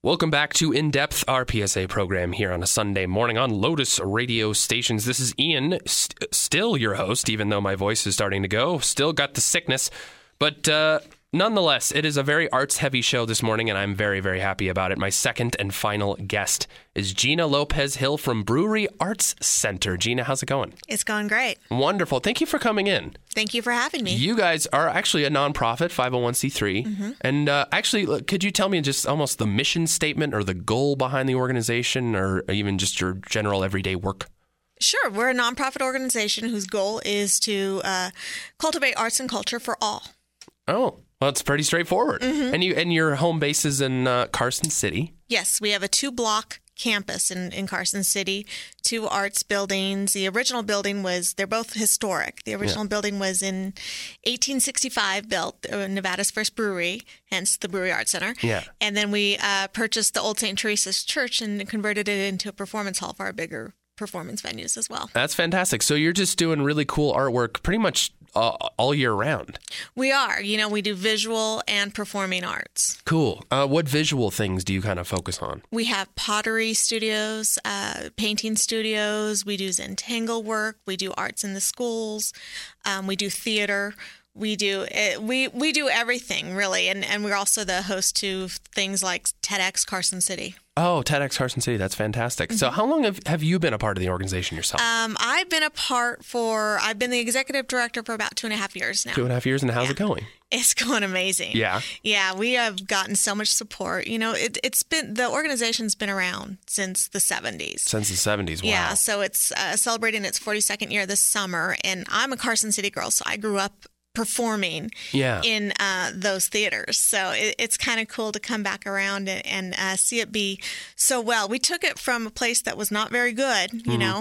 Welcome back to In Depth, our PSA program here on a Sunday morning on Lotus Radio Stations. This is Ian, still your host, even though my voice is starting to go. Still got the sickness, but nonetheless, it is a very arts-heavy show this morning, and I'm very, very happy about it. My second and final guest is Gina Lopez-Hill from Brewery Arts Center. Gina, how's it going? It's going great. Wonderful. Thank you for coming in. Thank you for having me. You guys are actually a nonprofit, 501c3. Mm-hmm. And actually, could you tell me just almost the mission statement or the goal behind the organization or even just your general everyday work? Sure. We're a nonprofit organization whose goal is to cultivate arts and culture for all. Oh, well, it's pretty straightforward. Mm-hmm. And your home base is in Carson City. Yes, we have a 2-block campus in Carson City, 2 arts buildings. The original building they're both historic. The original building was in 1865 built, Nevada's first brewery, hence the Brewery Arts Center. Yeah. And then we purchased the old St. Teresa's Church and converted it into a performance hall for our bigger performance venues as well. That's fantastic. So you're just doing really cool artwork pretty much all year round. We are. We do visual and performing arts. Cool. What visual things do you kind of focus on? We have pottery studios, painting studios. We do Zentangle work. We do arts in the schools. We do theater. We do everything, really. And we're also the host to things like TEDx Carson City. Oh, TEDx Carson City. That's fantastic. Mm-hmm. So how long have you been a part of the organization yourself? I've been the executive director for about 2.5 years now. 2.5 years, and how's it going? It's going amazing. Yeah. Yeah, we have gotten so much support. The organization's been around since the 70s. Since the 70s, wow. Yeah, so it's celebrating its 42nd year this summer, and I'm a Carson City girl, so I grew up performing in those theaters. So it's kind of cool to come back around and see it be so well. We took it from a place that was not very good, you know.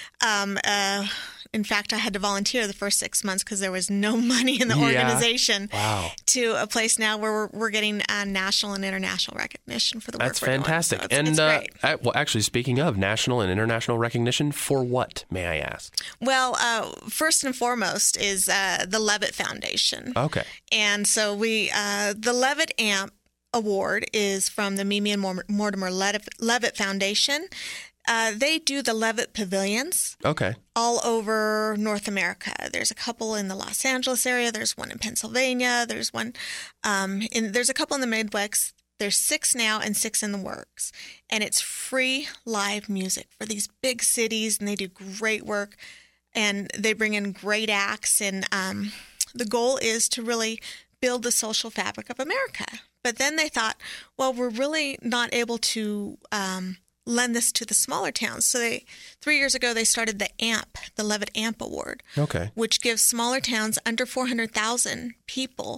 In fact, I had to volunteer the first 6 months because there was no money in the organization. Wow. To a place now where we're getting national and international recognition for the work. That's fantastic. So it's great. Well, actually, speaking of national and international recognition, for what, may I ask? Well, first and foremost is the Levitt Foundation. Okay. And so the Levitt AMP Award is from the Mimi and Mortimer Levitt Foundation. They do the Levitt Pavilions all over North America. There's a couple in the Los Angeles area. There's one in Pennsylvania. There's one there's a couple in the Midwest. There's 6 now and 6 in the works. And it's free live music for these big cities, and they do great work. And they bring in great acts. And the goal is to really build the social fabric of America. But then they thought, well, we're really not able to lend this to the smaller towns. So 3 years ago, they started the AMP, the Levitt AMP Award, which gives smaller towns under 400,000 people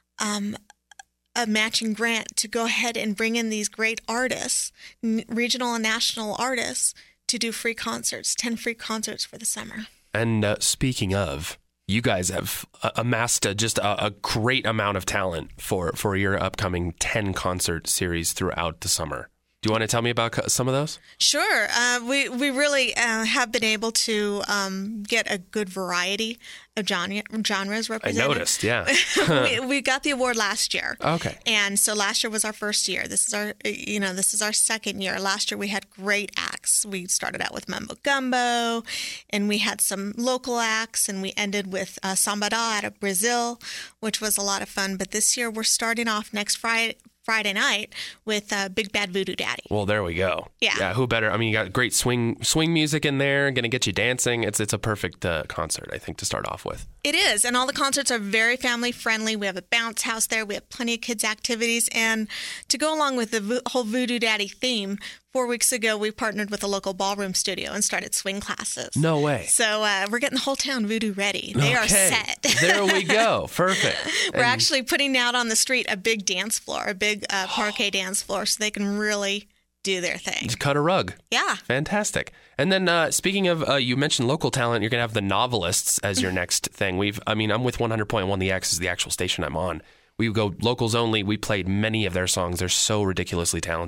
a matching grant to go ahead and bring in these great artists, regional and national artists, to do free concerts, 10 free concerts for the summer. And speaking of, you guys have amassed just a great amount of talent for your upcoming 10 concert series throughout the summer. Do you want to tell me about some of those? Sure. We really have been able to get a good variety of genres represented. I noticed, yeah. we got the award last year. Okay. And so last year was our first year. This is our second year. Last year we had great acts. We started out with Mambo Gumbo, and we had some local acts, and we ended with Sambada out of Brazil, which was a lot of fun. But this year we're starting off next Friday night with Big Bad Voodoo Daddy. Well, there we go. Yeah. Who better? I mean, you got great swing music in there, going to get you dancing. It's a perfect concert, I think, to start off with. It is, and all the concerts are very family friendly. We have a bounce house there. We have plenty of kids' activities, and to go along with the whole Voodoo Daddy theme, 4 weeks ago we partnered with a local ballroom studio and started swing classes. No way. So we're getting the whole town voodoo ready. They are set. There we go. Perfect. We're actually putting out on the street a big dance floor, a big parquet dance floor, so they can really do their thing. Just cut a rug. Yeah. Fantastic. And then speaking of, you mentioned local talent, you're going to have the Novelists as your next thing. I'm with 100.1 The X is the actual station I'm on. We go locals only. We played many of their songs. They're so ridiculously talented.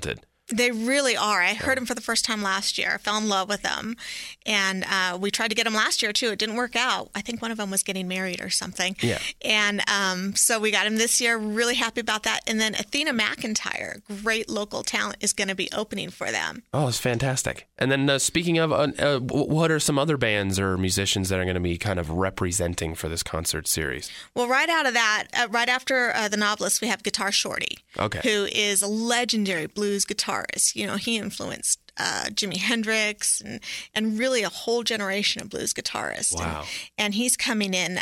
They really are. I heard them for the first time last year. I fell in love with them. And we tried to get them last year, too. It didn't work out. I think one of them was getting married or something. Yeah. And so we got him this year. Really happy about that. And then Athena McIntyre, great local talent, is going to be opening for them. Oh, it's fantastic. And then speaking of, what are some other bands or musicians that are going to be kind of representing for this concert series? Well, right out of that, right after the Novelist, we have Guitar Shorty, who is a legendary blues guitarist. You know, he influenced Jimi Hendrix and really a whole generation of blues guitarists. Wow. And he's coming in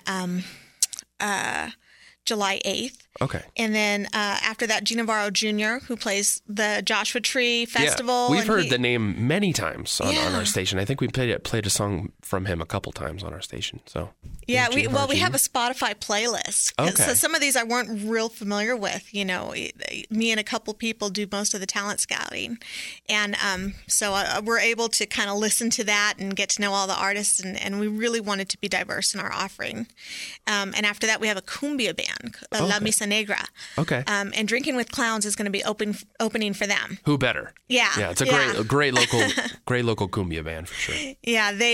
July 8th. Okay. And then after that, Gene Navarro Jr., who plays the Joshua Tree Festival. Yeah. We've heard the name many times on our station. I think we played a song from him a couple times on our station. So yeah, we have a Spotify playlist. Okay. So some of these I weren't real familiar with. You know, me and a couple people do most of the talent scouting. And so we're able to kind of listen to that and get to know all the artists. And we really wanted to be diverse in our offering. And after that, we have a cumbia band, La Misa Negra. Okay. And Drinking with Clowns is going to be opening for them. Who better? Yeah. Yeah, it's a great local cumbia band for sure. Yeah, they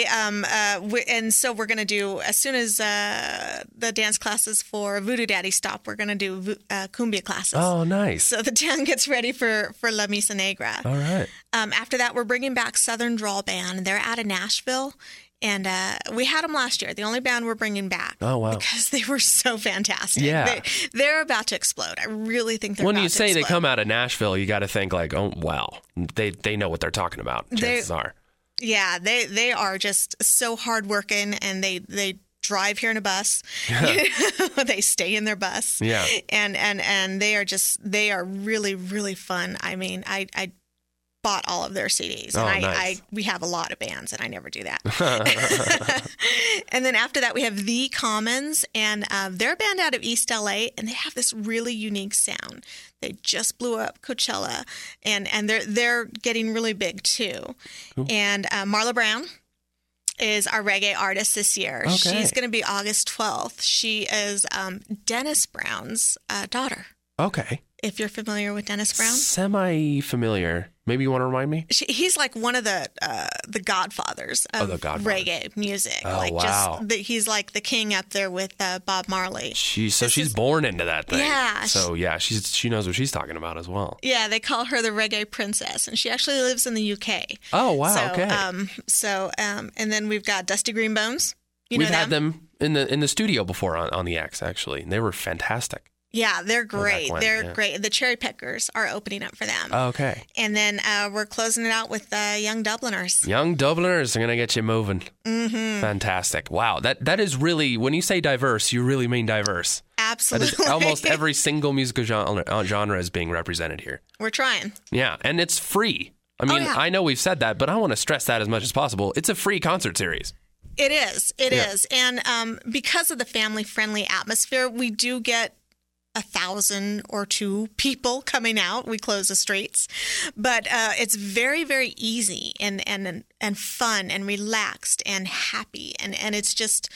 and so we're going to do, as soon as the dance classes for Voodoo Daddy stop, we're going to do cumbia classes. Oh, nice. So the town gets ready for La Misa Negra. All right. After that, we're bringing back Southern Drawl Band. They're out of Nashville. And we had them last year, the only band we're bringing back. Oh, wow. Because they were so fantastic. Yeah. They're about to explode. I really think they're about to explode. When you say they come out of Nashville, you got to think like, oh, wow, they know what they're talking about, chances are. Yeah, they are just so hardworking, and they drive here in a bus. They stay in their bus. Yeah. And they are really, really fun. I mean, I bought all of their CDs. And nice. we have a lot of bands, and I never do that. And then after that, we have The Commons, and they're a band out of East LA, and they have this really unique sound. They just blew up Coachella, and they're getting really big too. Cool. And Marla Brown is our reggae artist this year. Okay. She's going to be August 12th. She is Dennis Brown's daughter. Okay. If you're familiar with Dennis Brown. Semi-familiar. Maybe you want to remind me? He's like one of the godfathers of reggae music. Oh, wow. He's like the king up there with Bob Marley. She's born into that thing. Yeah. So, yeah, she knows what she's talking about as well. Yeah, they call her the reggae princess, and she actually lives in the UK. Oh, wow, so, okay. And then we've got Dusty Greenbones. We've had them in the studio before on the X, actually. They were fantastic. Yeah, they're great. They're great. The Cherry Pickers are opening up for them. Okay. And then we're closing it out with Young Dubliners. Young Dubliners are going to get you moving. Mm-hmm. Fantastic. Wow. That is really, when you say diverse, you really mean diverse. Absolutely. Almost every single musical genre is being represented here. We're trying. Yeah, and it's free. I mean, I know we've said that, but I want to stress that as much as possible. It's a free concert series. It is. It is. And because of the family-friendly atmosphere, we do get 1,000 or 2 people coming out. We close the streets, but it's very, very easy and fun and relaxed and happy, and it's just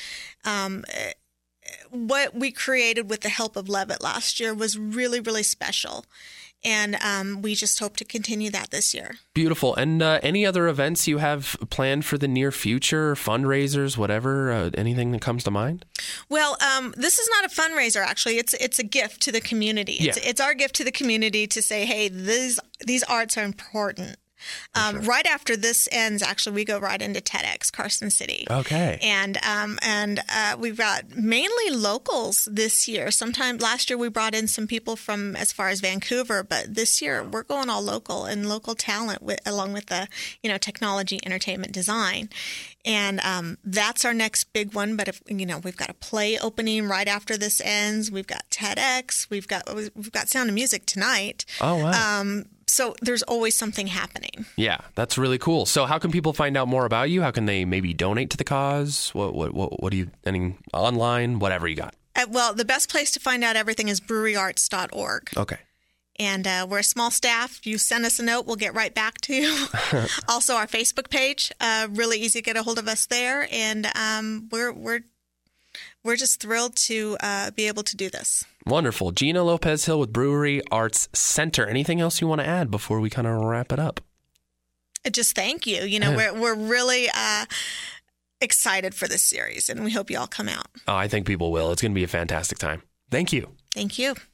what we created with the help of Levitt last year was really, really special. And we just hope to continue that this year. Beautiful. And any other events you have planned for the near future, fundraisers, whatever, anything that comes to mind? Well, this is not a fundraiser, actually. It's a gift to the community. It's our gift to the community to say, hey, these arts are important. Sure. Right after this ends, actually, we go right into TEDx Carson City. Okay. And we've got mainly locals this year. Last year we brought in some people from as far as Vancouver, but this year we're going all local and local talent along with the technology, entertainment, design. And that's our next big one. But we've got a play opening right after this ends. We've got TEDx. We've got Sound of Music tonight. Oh wow. So there's always something happening. Yeah, that's really cool. So how can people find out more about you? How can they maybe donate to the cause? What do you, online, whatever you got? Well, the best place to find out everything is breweryarts.org. Okay. And we're a small staff. You send us a note, we'll get right back to you. Also, our Facebook page, really easy to get a hold of us there. And we're just thrilled to be able to do this. Wonderful. Gina Lopez Hill with Brewery Arts Center. Anything else you want to add before we kind of wrap it up? Just thank you. We're really excited for this series, and we hope you all come out. Oh, I think people will. It's going to be a fantastic time. Thank you. Thank you.